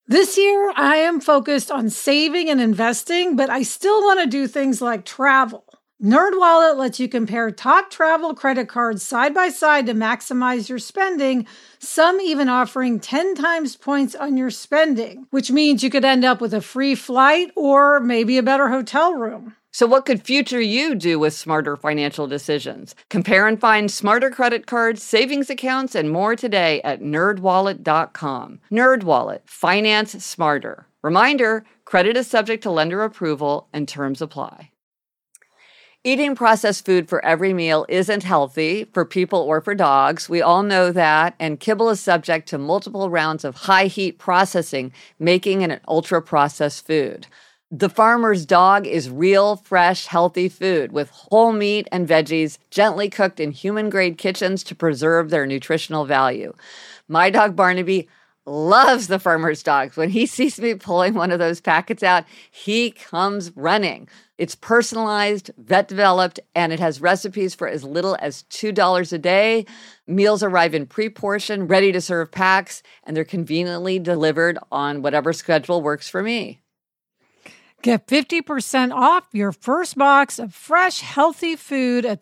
This year, I am focused on saving and investing, but I still want to do things like travel. NerdWallet lets you compare top travel credit cards side by side to maximize your spending, some even offering 10 times points on your spending, which means you could end up with a free flight or maybe a better hotel room. So what could future you do with smarter financial decisions? Compare and find smarter credit cards, savings accounts, and more today at nerdwallet.com. NerdWallet. Finance smarter. Reminder, credit is subject to lender approval and terms apply. Eating processed food for every meal isn't healthy for people or for dogs. We all know that, and kibble is subject to multiple rounds of high-heat processing, making it an ultra-processed food. The Farmer's Dog is real, fresh, healthy food with whole meat and veggies gently cooked in human-grade kitchens to preserve their nutritional value. My dog Barnaby loves the Farmer's Dog. When he sees me pulling one of those packets out, he comes running. It's personalized, vet-developed, and it has recipes for as little as $2 a day. Meals arrive in pre-portioned, ready-to-serve packs, and they're conveniently delivered on whatever schedule works for me. Get 50% off your first box of fresh, healthy food at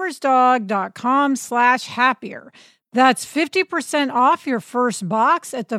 thefarmersdog.com/happier. That's 50% off your first box at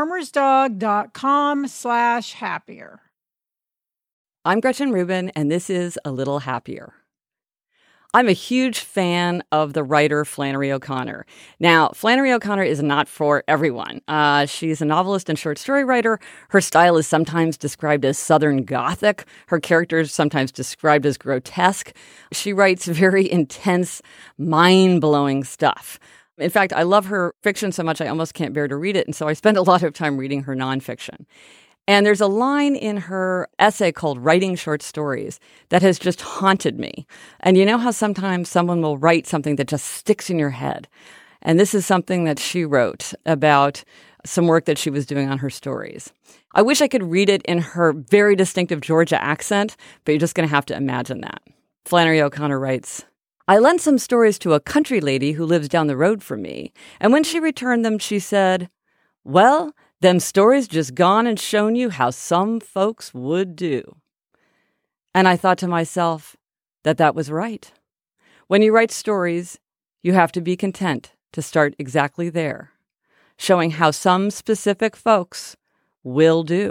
thefarmersdog.com/happier. I'm Gretchen Rubin, and this is A Little Happier. I'm a huge fan of the writer Flannery O'Connor. Now, Flannery O'Connor is not for everyone. She's a novelist and short story writer. Her style is sometimes described as Southern Gothic. Her characters sometimes described as grotesque. She writes very intense, mind-blowing stuff. In fact, I love her fiction so much I almost can't bear to read it, and so I spend a lot of time reading her nonfiction. And there's a line in her essay called Writing Short Stories that has just haunted me. And you know how sometimes someone will write something that just sticks in your head? And this is something that she wrote about some work that she was doing on her stories. I wish I could read it in her very distinctive Georgia accent, but you're just going to have to imagine that. Flannery O'Connor writes, I lent some stories to a country lady who lives down the road from me, and when she returned them, she said, well, them stories just gone and shown you how some folks would do. And I thought to myself that was right. When you write stories, you have to be content to start exactly there, showing how some specific folks will do,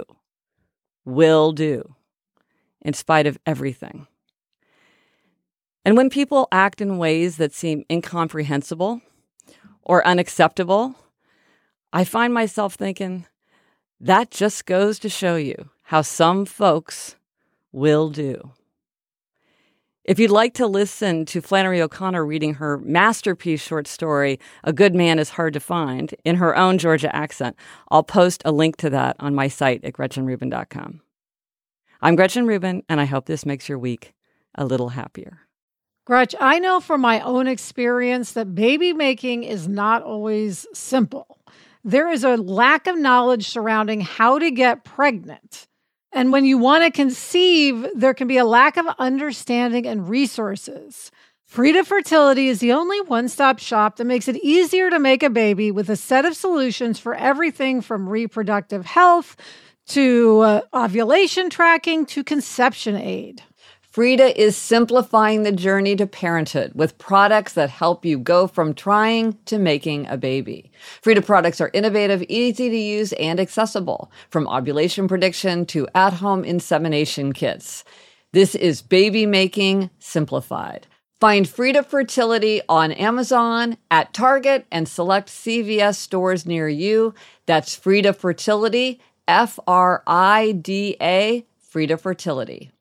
in spite of everything. And when people act in ways that seem incomprehensible or unacceptable, I find myself thinking, that just goes to show you how some folks will do. If you'd like to listen to Flannery O'Connor reading her masterpiece short story, A Good Man is Hard to Find, in her own Georgia accent, I'll post a link to that on my site at GretchenRubin.com. I'm Gretchen Rubin, and I hope this makes your week a little happier. Gretch, I know from my own experience that baby making is not always simple. There is a lack of knowledge surrounding how to get pregnant. And when you want to conceive, there can be a lack of understanding and resources. Frida Fertility is the only one-stop shop that makes it easier to make a baby with a set of solutions for everything from reproductive health to ovulation tracking to conception aid. Frida is simplifying the journey to parenthood with products that help you go from trying to making a baby. Frida products are innovative, easy to use, and accessible, from ovulation prediction to at-home insemination kits. This is baby making simplified. Find Frida Fertility on Amazon, at Target, and select CVS stores near you. That's Frida Fertility, Frida, Frida Fertility.